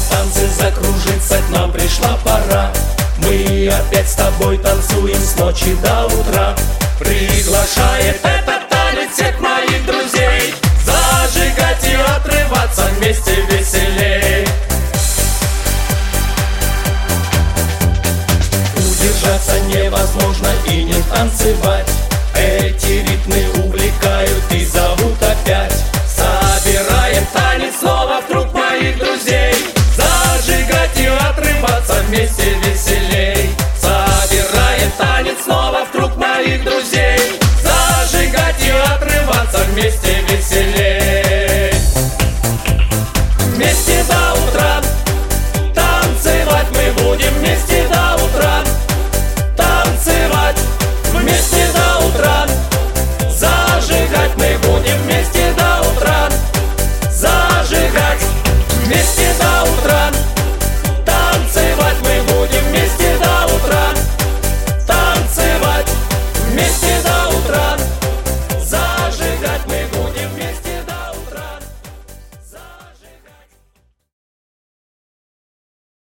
танцы, закружиться к нам пришла пора. Мы опять с тобой танцуем с ночи до утра. Приглашает этот танец всех моих друзей, зажигать и отрываться вместе веселей. Удержаться невозможно и не танцевать. Эти ритмы увлекают и зовут опять. Собираем танец снова в круг моих друзей.